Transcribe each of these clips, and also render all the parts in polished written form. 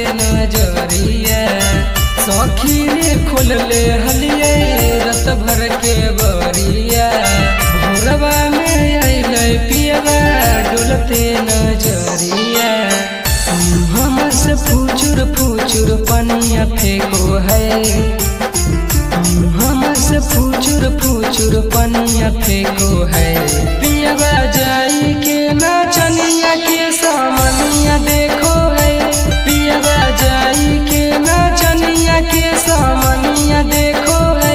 नजरिया सखी रे खोल ले हलिए रत भर के बरिया भोरवा में आइले पियवा डोलते नजरिया हमस फुचुर फुचुर पनिया फेंको है हमस फुचुर फुचुर पनिया फेंको है पियवा जाई के नाचनिया के सामनिया देखो है पियवा जाई के नाचनिया के सामनिया देखो है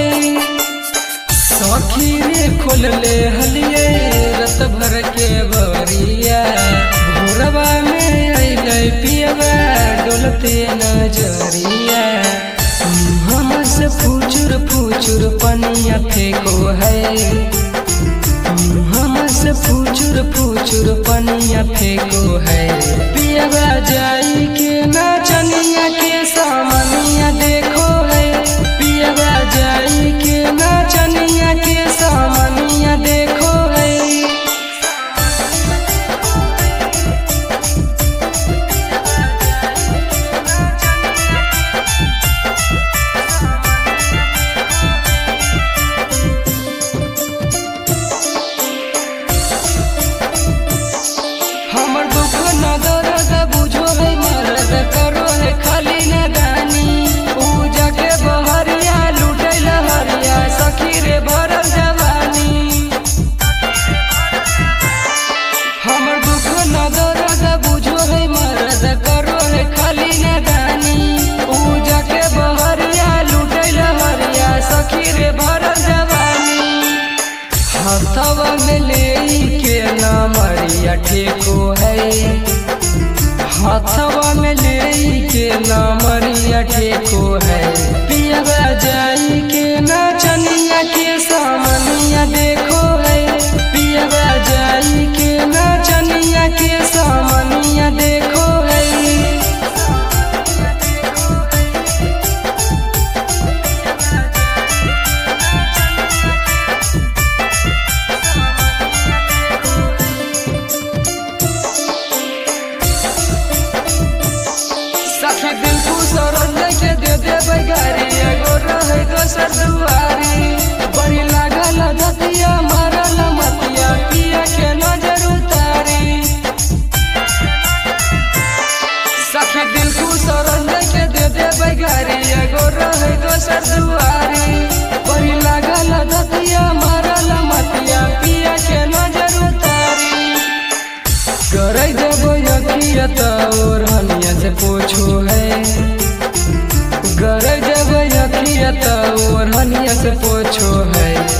सखी रे खोल ले हलिए रत भर के बरिया भोरवा में आइले पियवा डोलते नजरिया हमस फुचुर फुचुर पनिया फेंको है हमस फुचुर फुचुर पनिया फेंको है पियवा जाई के नाचनिया के सामनिया देखो है पियवा जाई के नाचनिया के सामनिया देखो है हमर दुख न दर्द बुझो है मर्द करो है खाली नदानी पूजा के बहरिया लूटे लहरिया सखी रे भरल जवानी हमर दुख न दर्द बुझो है मर्द करो है खाली नदानी पूजा के बहरिया लूटे लहरिया सखी रे भरल जवानी हथवा में ले के नामरिया ठेको है हथवा में ले के नामरिया ठेको है पियवा जाई के नाचनिया के सामनिया देखो है पियवा जाई के नाचनिया के सामनिया देखो है सखी दिल को सरल के दे देबै गारी एगो रहे दोसर दुआरी बड़ी लागल धतिया मारल मतिया पिया के नजर उतारी सखी दिल को सरल के दे देबै गारी एगो रहे दोसर दुआरी बड़ी लागल धतिया मारल मतिया पिया के नजर उतारी करे देबो अखिया त ओढ़निया से पूछो है करे देबो अखिया त ओढ़निया से पूछो है